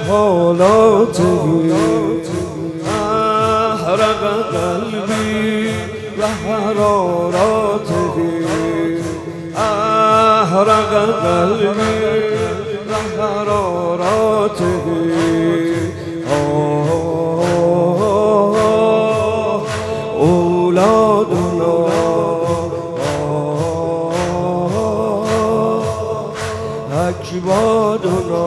حالاته احرق قلبی و حراراته احرق قلبی و حراراته اولادنا اکبادنا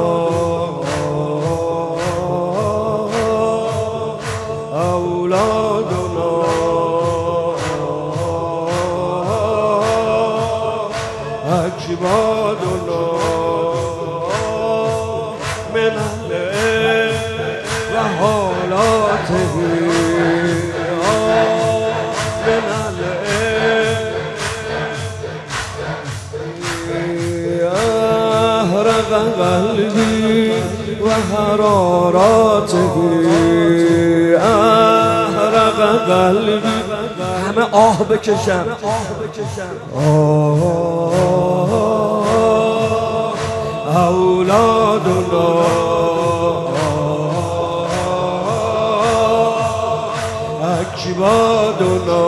اولادنا اکبادنا من اهل و حالاته من اهل احرق قلبی و حراراته احرق قلبی همه آه بکشم اولادنا اکبادنا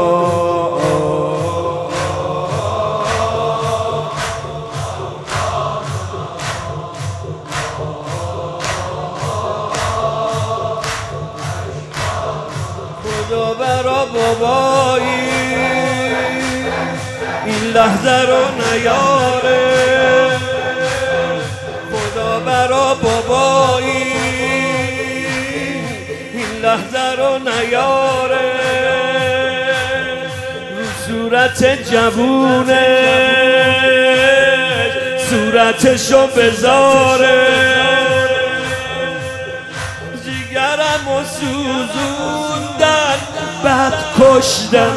خدا برا بابایی این لحظه رو نیاره خدا برا بابایی این لحظه رو نیاره رو صورت جوونش صورتشو بذاره جیگرمو سوزوندن بعد کشتن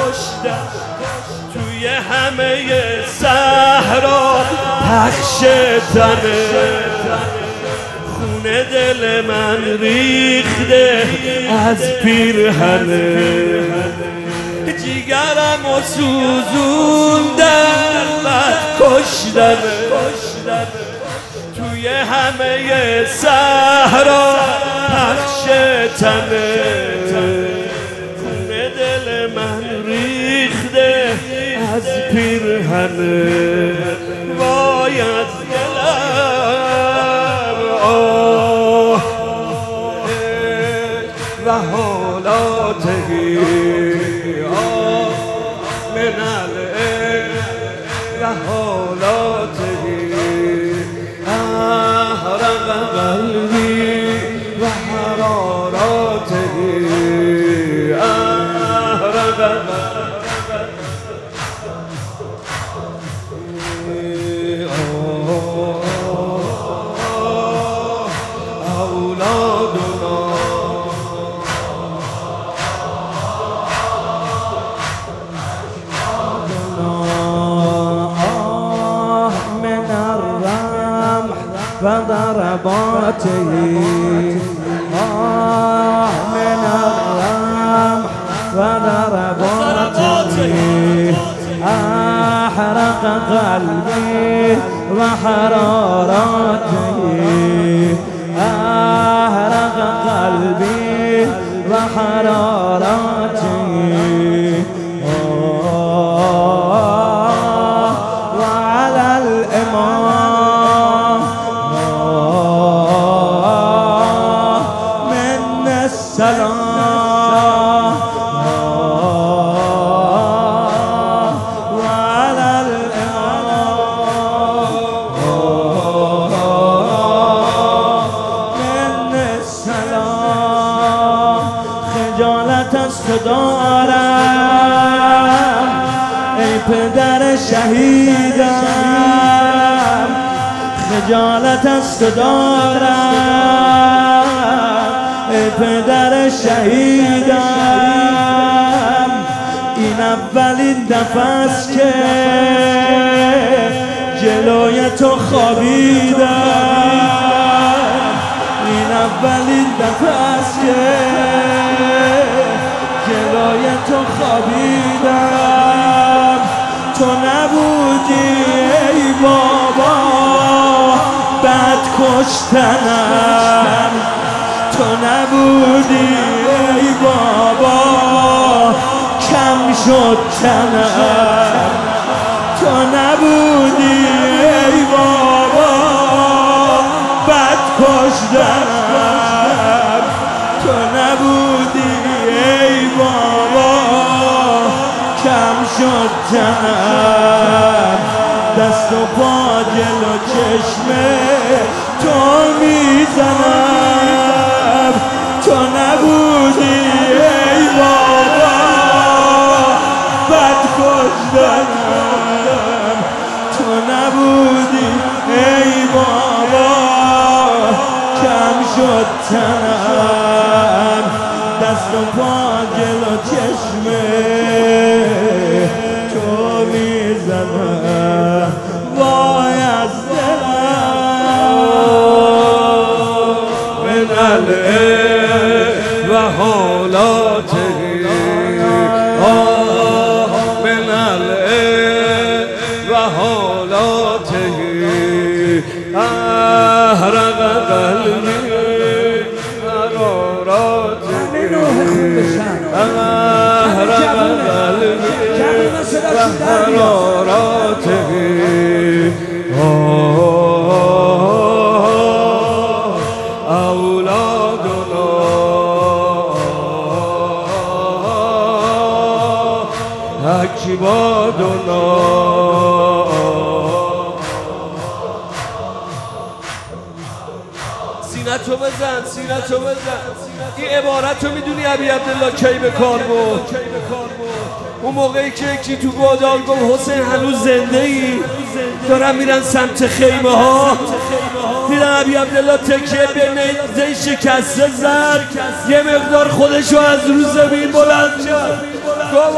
توی همه صحرا پخش تنه خونه دل من ریخته از پیرهنه جیگرمو سوزوندن بعد کشتن توی همه صحرا پخش تنه خونه دل من ریخته از پیرهنه وای از دلم آه و حالاته من و حالاته احرق قلبی و حراراته احرق اولادنا من الرمح و ضرباته من الرمح و ضرباته احرق قلبي وحراراته احرق قلبي وحراراته وعلى الإمام منا السلام دارم ای پدر شهیدم خجالت از تو دارم ای پدر شهیدم این اولین دفعه است که جلوی تو خوابیدم این اولین دفعه است که جلوی تو خوابیدم تو نبودی ای بابا بعد کشت تنم تو نبودی ای بابا کم شد تنم تو نبودی ای بابا بد کشتنم تو نبودی ای بابا کم شد تنم دست و پا جلو چشمه تو میزنم تو نبودی ای بابا بد کشتنم تو نبودی ای بابا کم شد تنم دست و پا جلو چشمه تو میزنم وای از دلم من و حالاته من و حالاته احرق قلبی حراراته احرق قلبی و حراراته اولادنا اکبادنا سینتو بزن سینتو بزن این عبارت رو میدونی ابی عبدالله کی به کار بود؟ اون موقعی که یکی تو گودال گفت حسین هنوز زنده ای؟ دارن میرن سمت خیمه ها دیدن ابی عبدالله تکیه به نیزه شکسته زد یه مقدار خودشو از رو زمین بلند کرد گفت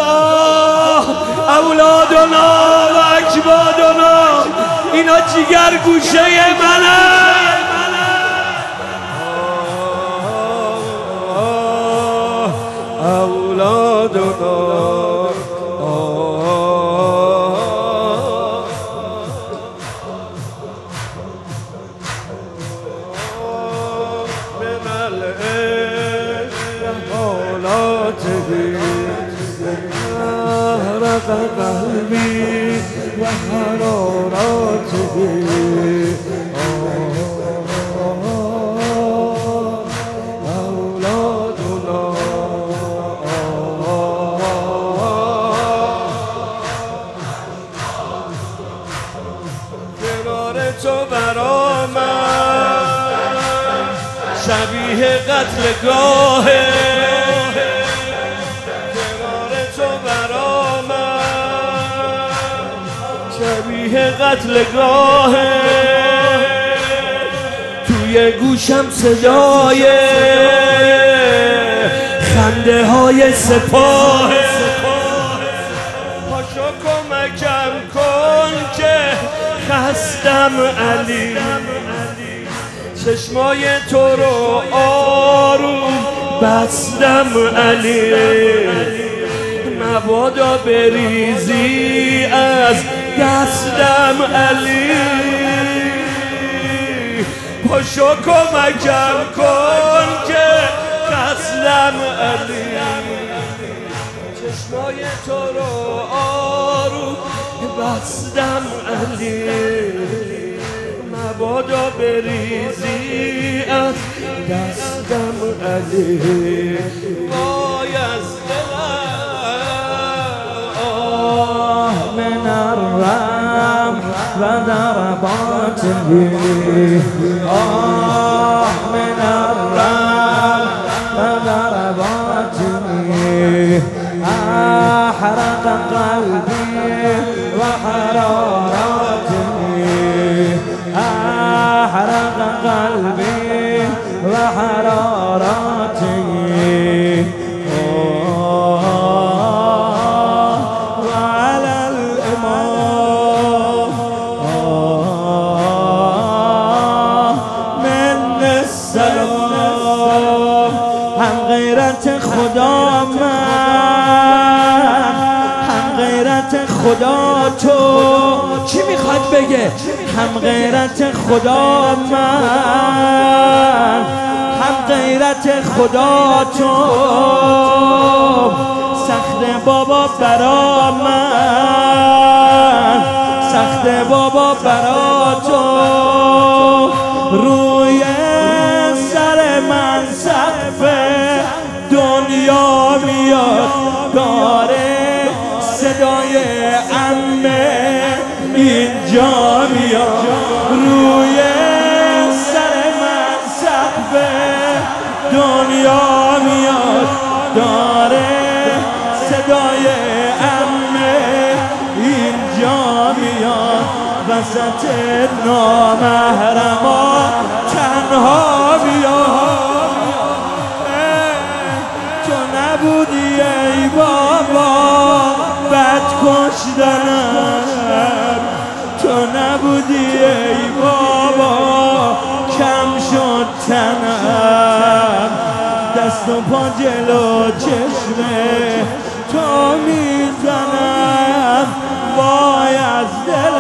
اولادنا و اکبادنا اینا جگر گوشه منه اولادنا من حالاته احرق قلبی و حراراته تو برا من شبیه قتلگاهه کنار تو برا من شبیه قتلگاهه توی گوشم صدای خنده های سپاهه پاشو کمکم کن که خستم علی چشمای تو رو آروم بستم علی مبادا بریزی از دستم علی پاشو کمکم کن که خستم علی چشمای تو رو آروم بستم علی مبادا بریزی از دستم علی وای از دلم من الرم و ضرباته من الرم و ضرباته احرق قلبي وحرارته احرق قلبي وحرارته وعلى الإمام من السلام هم غیرت خدا من هم غیرت خدا تو. چی میخواد بگه؟ هم غیرت خدا من، هم غیرت خدا تو. سخت بابا برا من، سخت بابا برا تو. روی سر من سقف دنیا میاد، داره صدای عمه اینجا میاد. روی سر من سقف دنیا میاد، داره صدای عمه اینجا میاد. وسط نامحرما تنها میاد. تو نبودی ای بابا بد کشتنم، تو نبودی ای بابا کم شد تنم. دست و پا جلو چشمه تو میزنم، وای از دل